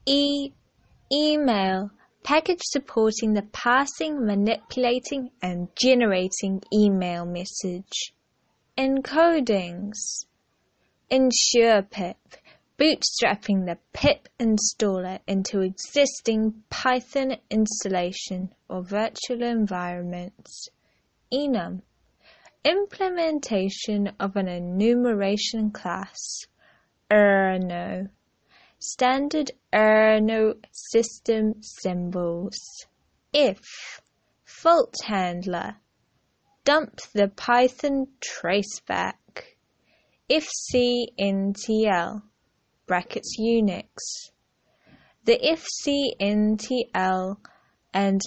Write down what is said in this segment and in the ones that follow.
Email, package supporting the passing, manipulating, and generating email message. Encodings. Ensure pip, bootstrapping the pip installer into existing Python installation or virtual environments. Enum, implementation of an enumeration class. Erno, standard Erno system symbols. If, fault handler, dump the Python traceback. Ifcntl, brackets Unix. The ifcntl and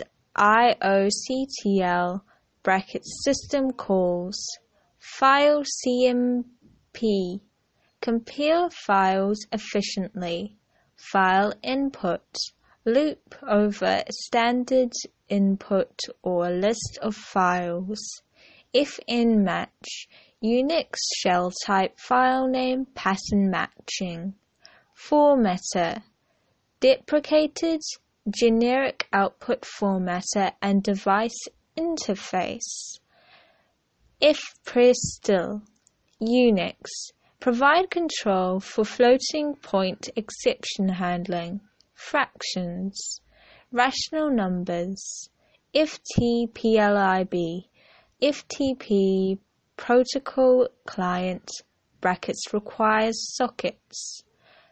ioctl, brackets system calls, file cmp, compile files efficiently, file input, loop over standard input or list of files. If in match, Unix shell type file name pattern matching. Formatter, deprecated generic output formatter and device interface. If still, Unix, provide control for floating point exception handling, fractions, rational numbers. If tplib, if TP protocol client, brackets requires sockets.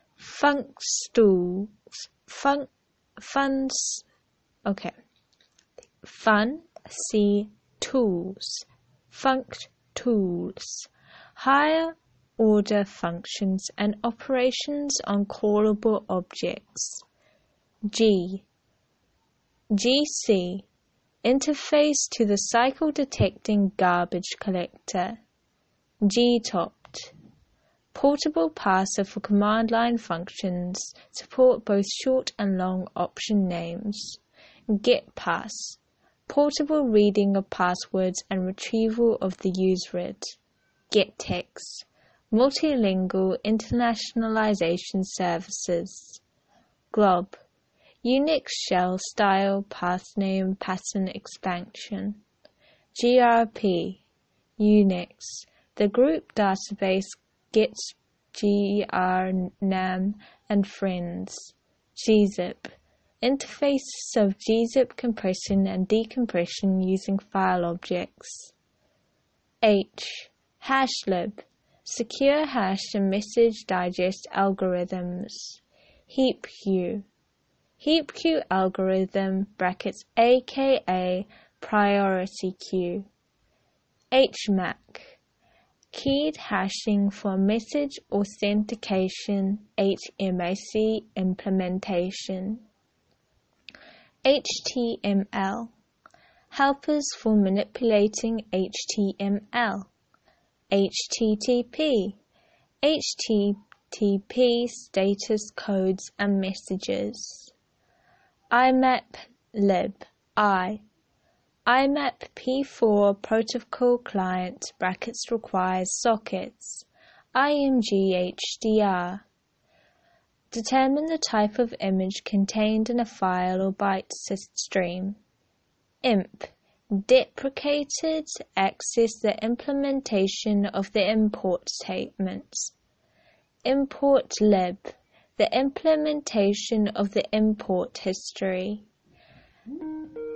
Funct tools, higher order functions and operations on callable objects. GC, interface to the cycle detecting garbage collector. GTOPT, portable parser for command line functions, support both short and long option names. GetPass, portable reading of passwords and retrieval of the userid. GetText, multilingual internationalization services. Glob, Unix shell style pathname pattern expansion. GRP, Unix, the group database gets grnam and friends. gzip, interfaces of gzip compression and decompression using file objects. Hashlib, secure hash and message digest algorithms. Heapqueue, Heapqueue algorithm, brackets aka priority queue. HMAC, keyed hashing for message authentication, HMAC implementation. HTML, helpers for manipulating HTML. HTTP, HTTP status codes and messages. IMAP-lib, IMAP P4 protocol client, brackets requires sockets. IMG-HDR, determine the type of image contained in a file or byte stream. IMP, deprecated access the implementation of the import statement. Import-lib, the implementation of the import history.